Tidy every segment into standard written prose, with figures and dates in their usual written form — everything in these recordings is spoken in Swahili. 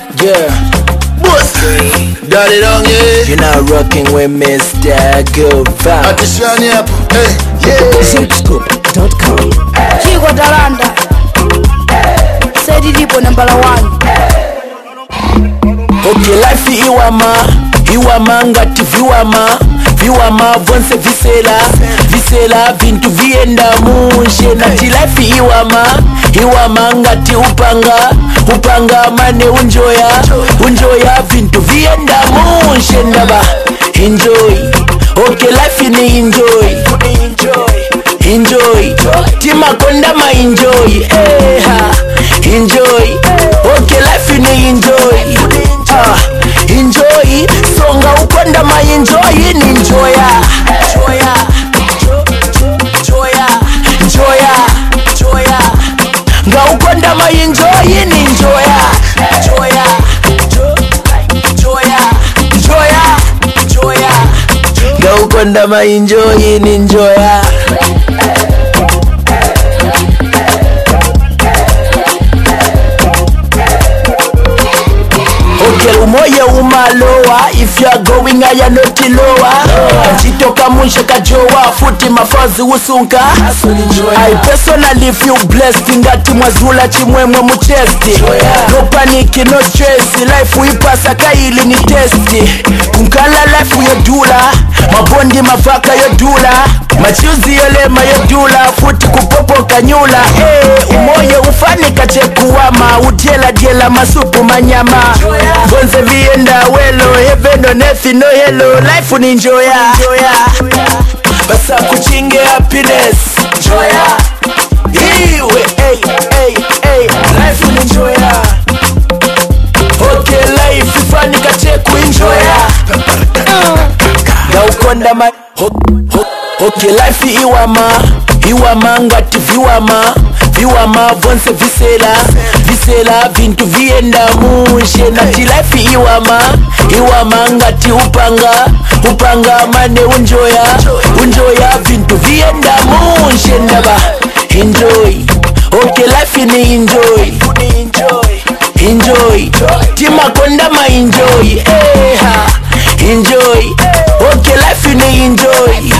Yeah. Daddy down, yeah. You're now rocking with Mr. Good Vibe. At the shiny up, hey, yeah. Zipscoop.com. Chico Talanda Said Lipo number 1. Okay, life iwama ngati viwama vonse visela vintu vienda mushe nati life iwama ngati upanga mane unjoya vintu vienda mushe ndaba enjoy. Okay, life ni enjoy timakonda ma enjoy enjoy. Okay, life ni enjoy songa ukonda ma enjoy ni enjoya nga ukonda ma enjoy ni enjoya nga ukonda ma enjoy ni enjoya. Umoya umalowa if you are going I am not lower. Chitoka musha kajowa futi mafazi usunka. I personally feel blessed ngati mwazula chimwemwe muchesti. No panic, no stress, life uipasa kaili ni testi. Kunkala life uyodula, mabondi mavaka yodula, machuzi yolema yodula, futi kupopo kanyula. Umoya ufani kachekuwama, diela masupu manyama. Gonze vienda welo, heaven on earth no hello, life ni enjoya. Basa kuchinge happiness, enjoya. Iwe, life ni enjoya. Okay, life ifani kacheku enjoya. Na ukonda ma okay, life iwama ngati viwama vonse visela vintu vienda mushe nati life iwama ngati upanga mane unjoya vintu vienda mushe ndaba enjoy. Okay, life ni enjoy timakonda ma enjoy enjoy. Okay, life ni enjoy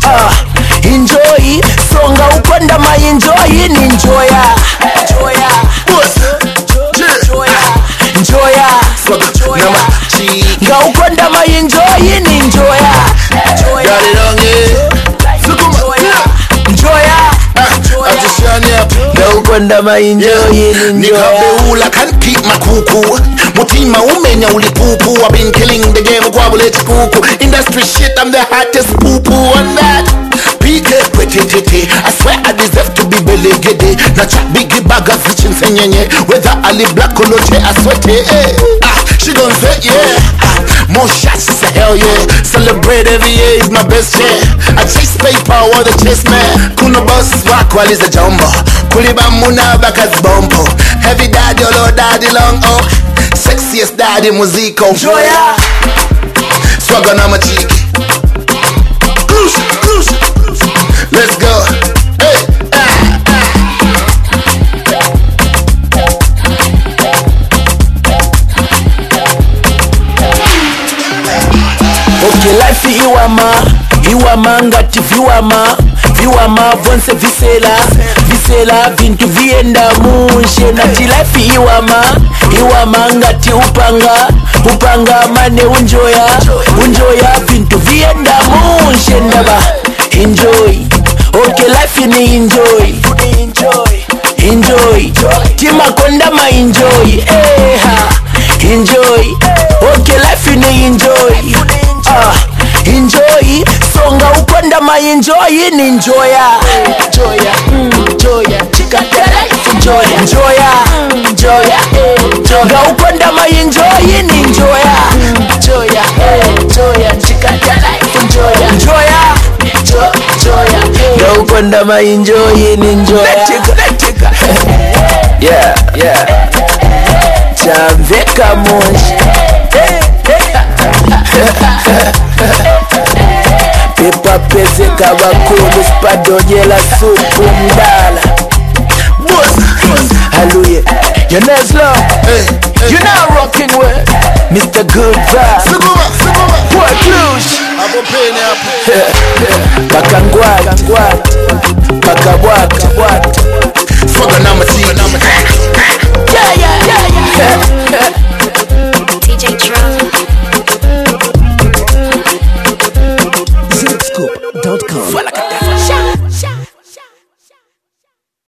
songa ukonda ma enjoy ni enjoya nga ukonda ma enjoy ni enjoya nga ukonda ma enjoy ni enjoya. Nikabeula can't keep makuku mutima umenya ulipupu. I've been killing the game kwa bule chikuku. Industry shit, I'm the hottest poo-poo on that. PK pretty, I swear I deserve to be belegede. Na chat biggie baga vichin senyenye. Whether Ali Black or Loche, I sweat she gon' say yeah. More shots, she say hell yeah. Celebrate every year is my best year. I chase paper while the chase man. Kuno boss rock while is a jumbo. Kuliba muna bakas bombo. Heavy daddy, low daddy long oh. Sexiest daddy muziko enjoya. Swagger na machiki. Let's go. Hey. Okay, life iwama ngati viwama vonse visela vintu vienda mushe nati life iwama ngati upanga mane unjoya vintu vienda mushe ndaba enjoy. Okay, life ni enjoy timakonda ma enjoy enjoy. Okay, life ni enjoy songa ukonda ma enjoy ni enjoya enjoya nga ukonda ma enjoy ni enjoya nga ukonda ma enjoy ni enjoya. Yeah Chamveka moshi pepa peze kabakulu spadonyela supu mdala. Hallelujah. You're not slow. You're not rocking King Way, Mr. Good Vibe. Siguma, Siguma. What Cluj? Hapo pene hapo. Kakangwat, Kakabwat. Fuck a number T.